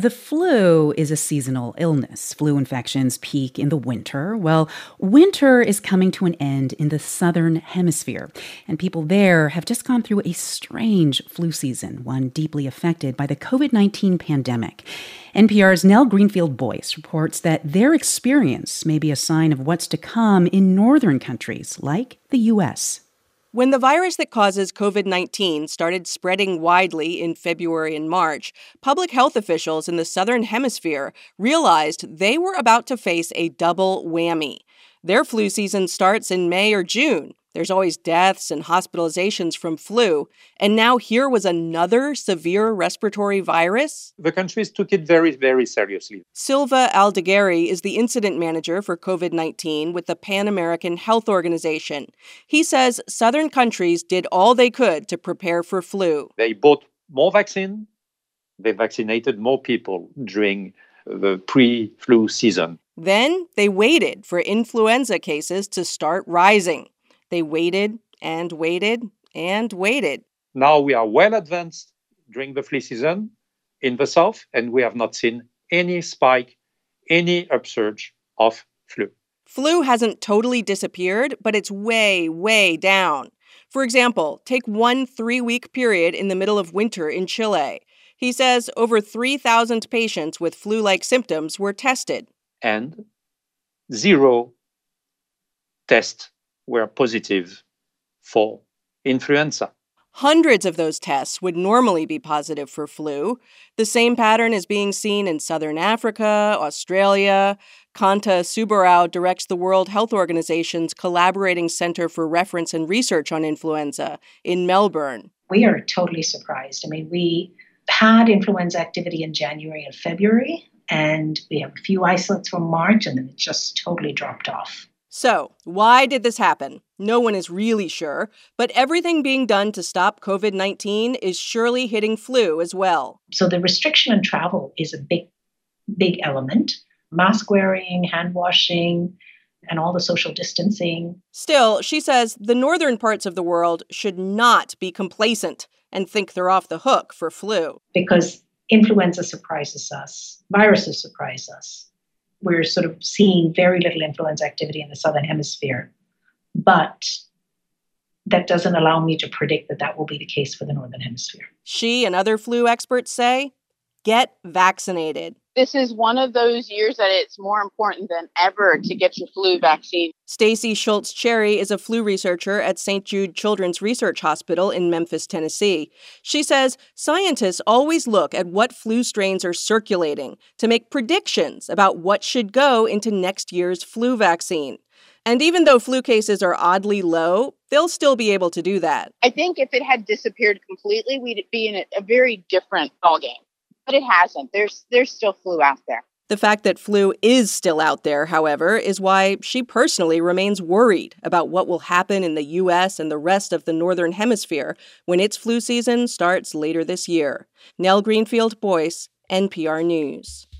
The flu is a seasonal illness. Flu infections peak in the winter. Well, winter is coming to an end in the southern hemisphere, and people there have just gone through a strange flu season, one deeply affected by the COVID-19 pandemic. NPR's Nell Greenfield-Boyce reports that their experience may be a sign of what's to come in northern countries like the U.S. When the virus that causes COVID-19 started spreading widely in February and March, public health officials in the Southern Hemisphere realized they were about to face a double whammy. Their flu season starts in May or June. There's always deaths and hospitalizations from flu. And now here was another severe respiratory virus? The countries took it very, very seriously. Silva Aldeguerri is the incident manager for COVID-19 with the Pan American Health Organization. He says southern countries did all they could to prepare for flu. They bought more vaccine. They vaccinated more people during the pre-flu season. Then they waited for influenza cases to start rising. They waited and waited and waited. Now we are well advanced during the flu season in the south, and we have not seen any spike, any upsurge of flu. Flu hasn't totally disappeared, but it's way, way down. For example, take one 3-week period in the middle of winter in Chile. He says over 3,000 patients with flu-like symptoms were tested. And 0 tests were positive for influenza. Hundreds of those tests would normally be positive for flu. The same pattern is being seen in Southern Africa, Australia. Kanta Subarao directs the World Health Organization's Collaborating Center for Reference and Research on Influenza in Melbourne. We are totally surprised. I mean, we had influenza activity in January and February, and we have a few isolates from March, and then it just totally dropped off. So, why did this happen? No one is really sure, but everything being done to stop COVID-19 is surely hitting flu as well. So the restriction on travel is a big element. Mask wearing, hand washing, and all the social distancing. Still, she says the northern parts of the world should not be complacent and think they're off the hook for flu. Because influenza surprises us, viruses surprise us. We're sort of seeing very little influenza activity in the southern hemisphere. But that doesn't allow me to predict that that will be the case for the northern hemisphere. She and other flu experts say, get vaccinated. This is one of those years that it's more important than ever to get your flu vaccine. Stacy Schultz-Cherry is a flu researcher at St. Jude Children's Research Hospital in Memphis, Tennessee. She says scientists always look at what flu strains are circulating to make predictions about what should go into next year's flu vaccine. And even though flu cases are oddly low, they'll still be able to do that. I think if it had disappeared completely, we'd be in a very different ballgame. But it hasn't. There's still flu out there. The fact that flu is still out there, however, is why she personally remains worried about what will happen in the U.S. and the rest of the Northern Hemisphere when its flu season starts later this year. Nell Greenfield-Boyce, NPR News.